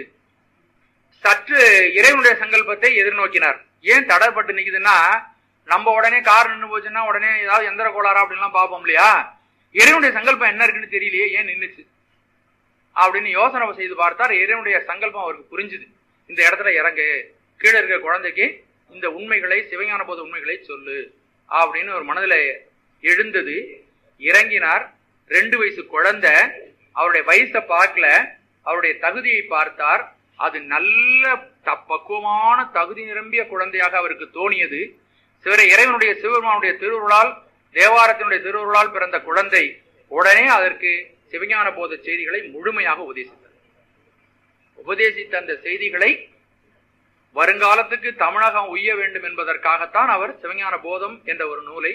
சற்று இறைவனுடைய சங்கல்பத்தை எதிர்நோக்கினார். ஏன் தடைப்பட்டு நிக்குதுன்னா, நம்ம உடனே கார் நின்று போச்சுன்னா உடனே ஏதாவது எந்திர கோளாரா அப்படின்லாம் பார்ப்போம் இல்லையா. இறைவனுடைய சங்கல்பம் என்ன இருக்குன்னு தெரியலையே, ஏன் நின்றுச்சு அப்படின்னு யோசனை செய்து பார்த்தார். இறைவனுடைய சங்கல்பம் அவருக்கு புரிஞ்சுது. இந்த இடத்துல இறங்கு, கீழே இருக்கிற குழந்தைக்கு இந்த உண்மைகளை, சிவஞான போத உண்மைகளை சொல்லு அப்படின்னு ஒரு மனதில் எழுந்தது. இறங்கினார். ரெண்டு வயசு குழந்தை. அவருடைய வயசை பார்க்கல, அவருடைய தகுதியை பார்த்தார். அது நல்ல பக்குவமான தகுதி நிரம்பிய குழந்தையாக அவருக்கு தோணியது. சிவர இறைவனுடைய சிவபெருமானுடைய திருவுருளால், தேவாரத்தினுடைய திருவுருளால் பிறந்த குழந்தை. உடனே அதற்கு சிவஞான போத செய்திகளை முழுமையாக உபதேசித்தார். உபதேசித்த அந்த செய்திகளை வருங்காலத்துக்கு தமிழகம் உய்ய வேண்டும் என்பதற்காகத்தான் அவர் சிவஞான போதம் என்ற ஒரு நூலை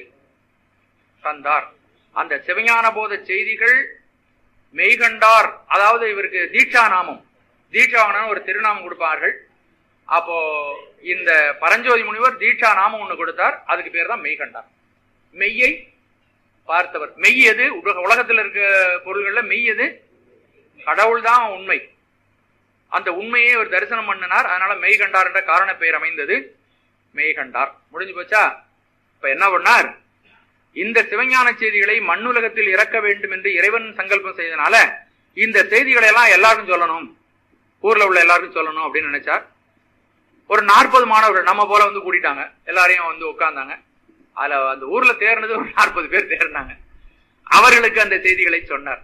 தந்தார். அந்த சிவஞான போத செய்திகள் மெய்கண்டார், அதாவது இவருக்கு தீட்சா நாமம், தீட்சா ஒரு திருநாமம் கொடுப்பார்கள். அப்போ இந்த பரஞ்சோதி முனிவர் தீட்சா நாமம் ஒண்ணு கொடுத்தார். அதுக்கு பேர் தான் மெய்கண்டார். மெய்யை பார்த்தவர். மெய் எது? உலகத்தில் இருக்க பொருள்கள்ல மெய் எது? கடவுள் தான் உண்மை. அந்த உண்மையை ஒரு தரிசனம் பண்ணினார். அதனால மெய்கண்டார் என்ற காரண பெயர் அமைந்தது. மெய்கண்டார். முடிஞ்சு போச்சா? இப்ப என்ன பண்ணார்? இந்த சிவஞான செய்திகளை மண்ணுலகத்தில் இறக்க வேண்டும் என்று இறைவன் சங்கல்பம் செய்தனால இந்த செய்திகளை எல்லாம் எல்லாருக்கும் சொல்லணும், ஊர்ல உள்ள எல்லாருக்கும் சொல்லணும் அப்படின்னு நினைச்சார். ஒரு நாற்பது மாணவர்கள் நம்ம போல வந்து கூட்டிட்டாங்க. எல்லாரையும் வந்து உட்கார்ந்தாங்க. அதுல அந்த ஊர்ல தேர்னது ஒரு நாற்பது பேர் தேர்னாங்க. அவர்களுக்கு அந்த செய்திகளை சொன்னார்.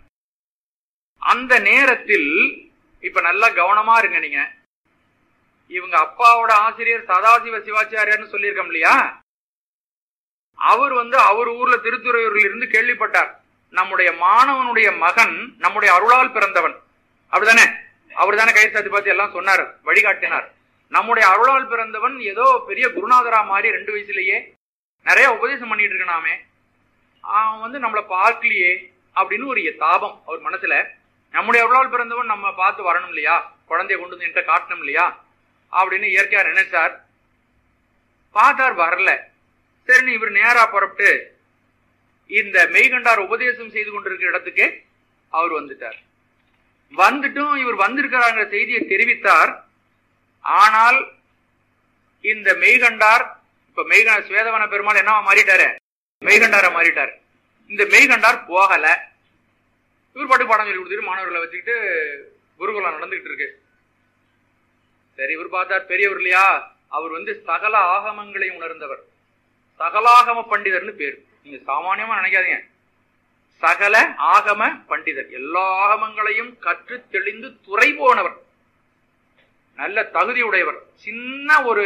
அந்த நேரத்தில் இப்ப நல்லா கவனமா இருங்க நீங்க. இவங்க அப்பாவோட ஆசிரியர் சதாசிவ சிவாச்சாரியார்னு சொல்லியிருக்கோம் இல்லையா, அவர் வந்து அவர் ஊர்ல திருத்துறையூரில் இருந்து கேள்விப்பட்டார். நம்முடைய மாணவனுடைய மகன் நம்முடைய அருளால் பிறந்தவன், அப்படிதானே? அவர் தானே கை சாத்தி பார்த்து எல்லாம் சொன்னார், வழிகாட்டினார். நம்முடைய அருளால் பிறந்தவன் ஏதோ பெரிய குருநாதரா மாதிரி ரெண்டு வயசுலயே நிறைய உபதேசம் பண்ணிட்டு இருக்கனாமே, அவன் வந்து நம்மளை பார்க்கலையே அப்படின்னு ஒரு தாபம் அவர் மனசுல. நம்முடைய அருளால் பிறந்தவன் நம்ம பார்த்து வரணும் இல்லையா, குழந்தைய கொண்டு வந்து என்கிட்ட காட்டணும் இல்லையா அப்படின்னு இயற்கையா நினைச்சார். பார்த்தார், வரல. சரி, இவர் நேரா புறப்பட்டு இந்த மெய்கண்டார் உபதேசம் செய்து கொண்டிருக்கிற இடத்துக்கே அவர் வந்துட்டார். வந்துட்டும் இவர் வந்திருக்கிறாங்கிற செய்தியை தெரிவித்தார். ஆனால் இந்த மெய்கண்டார் இப்ப மெய்கண்ட சுவேதவன பெருமாள் என்னவா மாறிட்டாரு? மெய்கண்டார மாறிட்டார். இந்த மெய்கண்டார் போகல. இவர் பாட்டு பாடம் சொல்லி கொடுத்துட்டு மாணவர்களை வச்சுக்கிட்டு குருகுலம் நடந்துகிட்டு இருக்கு. சரி, இவர் பார்த்தார் பெரியவர் இல்லையா, அவர் வந்து சகல ஆகமங்களை உணர்ந்தவர், சகலாகம பண்டிதர்னு பேர். நீங்க சாமானியமா நினைக்காதீங்க. சகல ஆகம பண்டிதர், எல்லா ஆகமங்களையும் கற்று தெளிந்து துறை போனவர், நல்ல தகுதி உடையவர். சின்ன ஒரு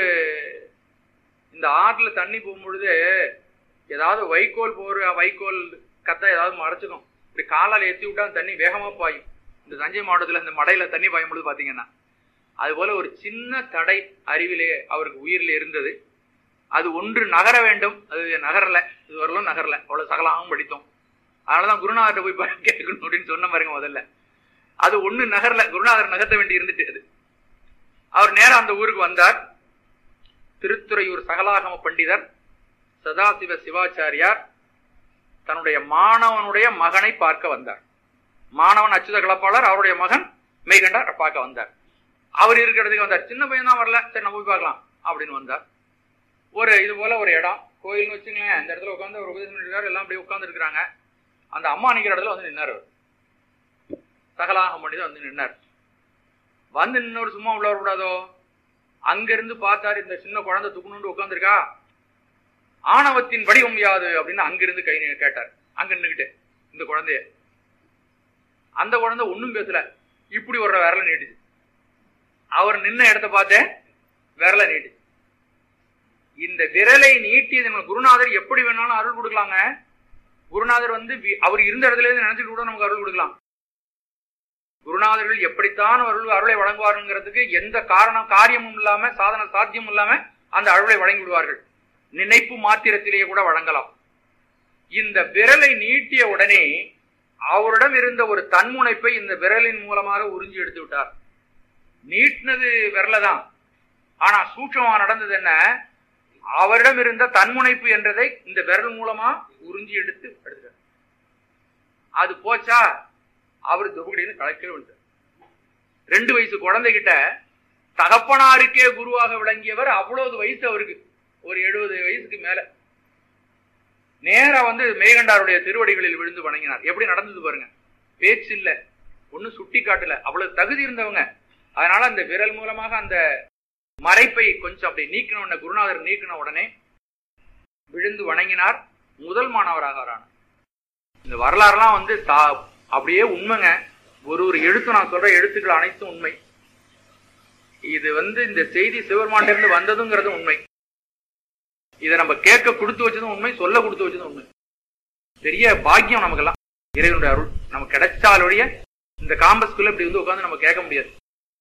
இந்த ஆற்றுல தண்ணி போகும்பொழுது ஏதாவது வைக்கோல் போற வைக்கோல் கத்த ஏதாவது மறைச்சுக்கும், இப்படி காலால் ஏற்றி விட்டா தண்ணி வேகமா பாயும். இந்த தஞ்சை மாவட்டத்துல இந்த மடையில தண்ணி பாயும் பொழுது பாத்தீங்கன்னா அது போல ஒரு சின்ன தடை அறிவிலே அவருக்கு உயிரில் இருந்தது. அது ஒன்று நகர வேண்டும், அது நகரல, இது வரலாம் நகரல. அவ்வளவு சகலாகவும் படித்தோம். அதனாலதான் குருநாதர்கிட்ட போய் கேட்கணும் அப்படின்னு சொன்ன பாருங்க முதல்ல. அது ஒண்ணு நகரல, குருநாதர் நகர்த்த வேண்டி இருந்துட்டு அது. அவர் நேரம் அந்த ஊருக்கு வந்தார். திருத்துறையூர் சகலாகம பண்டிதர் சதாசிவ சிவாச்சாரியார் தன்னுடைய மாணவனுடைய மகனை பார்க்க வந்தார். மாணவன் அச்சுத கலப்பாளர், அவருடைய மகன் மெய்கண்டார் பார்க்க வந்தார். அவர் இருக்கிறதுக்கு வந்தார். சின்ன பையன் தான் வரல, சரி நம்ம போய் பார்க்கலாம் அப்படின்னு வந்தார். ஒரு இது போல ஒரு இடம், கோயில்னு வச்சுங்களேன். இந்த இடத்துல உட்காந்து ஒரு உபதேசம் பண்ணிருக்காரு, எல்லாம் அப்படியே உட்கார்ந்து இருக்கிறாங்க. அந்த அம்மா நிக்கிற இடத்துல வந்து நின்னார். சகலாகம் பண்டிதர் வந்து நின்னார். வந்து நின்னவர் சும்மா உள்ள வரக்கூடாதோ, அங்கிருந்து பார்த்தாரு, இந்த சின்ன குழந்தை துக்குன்னு உட்காந்துருக்கா, ஆணவத்தின் வடிவம் யாது அப்படின்னு அங்கிருந்து கை கேட்டார். அங்க நின்றுகிட்டு இந்த குழந்தைய. அந்த குழந்தை ஒன்னும் பேசல, இப்படி ஒரு விரல நீட்டுச்சு. அவர் நின்ன இடத்த பார்த்த விரல நீட்டுச்சு. இந்த விரலை நீட்டியது குருநாதர் எப்படி வேணாலும் அருள் கொடுக்கலாங்க. குருநாதர் வந்து அவர் இருந்த இடத்துல இருந்து நினைச்சிட்டு கூட நமக்கு அருள் கொடுக்கலாம். குருநாதர்கள் எப்படித்தான் அருள் அருளை வழங்குவாருங்கிறதுக்கு எந்த காரணம் காரியமும் இல்லாம சாதன சாத்தியமும் இல்லாம அந்த அருளை வழங்கி விடுவார்கள். நினைப்பு மாத்திரத்திலேயே கூட வழங்கலாம். இந்த விரலை நீட்டிய உடனே அவரிடம் இருந்த ஒரு தன்முனைப்பை இந்த விரலின் மூலமாக உறிஞ்சி எடுத்து விட்டார். நீட்டினது விரல தான், ஆனா சூட்சமா நடந்தது என்ன, அவரிடம் இருந்த தன்முனைப்பு என்றதை இந்த விரல் மூலமா உறிஞ்சி எடுத்து எடுத்தார். அது போச்சா, அவர் தொகுடின்னு கலக்கவே விட்டார். ரெண்டு வயசு குழந்தைகிட்ட தகப்பனாருக்கே குருவாக விளங்கியவர், அவ்வளவு வயசு அவருக்கு, ஒரு எழுபது வயசுக்கு மேல. நேரா வந்து மேகண்டாருடைய திருவடிகளில் விழுந்து வணங்கினார். எப்படி நடந்தது பாருங்க. பேச்சு இல்ல, ஒண்ணு சுட்டி காட்டல, அவ்வளவு தகுதி இருந்தவங்க. அதனால அந்த விரல் மூலமாக அந்த மறைப்பை கொஞ்சம் அப்படி நீக்கணும். குருநாதர் நீக்கின உடனே விழுந்து வணங்கினார். முதல் மாணவராக ஆனார். இந்த வரலாறுலாம் வந்து அப்படியே உண்மைங்க. ஒரு ஒரு எழுத்து, நான் சொல்ற எழுத்துக்கள் அனைத்தும் உண்மை. இது வந்து இந்த செய்தி சிவபெருமான்ல இருந்து வந்ததுங்கிறது உண்மை. இதை நம்ம கேட்க கொடுத்து வச்சதும் உண்மை, சொல்ல கொடுத்து வச்சதும் உண்மை. பெரிய பாக்கியம் நமக்கெல்லாம். இறைவனுடைய அருள் நமக்கு கிடைச்சாலுடைய இந்த காம்பஸ்குள்ள இப்படி வந்து உட்காந்து நம்ம கேட்க முடியாது.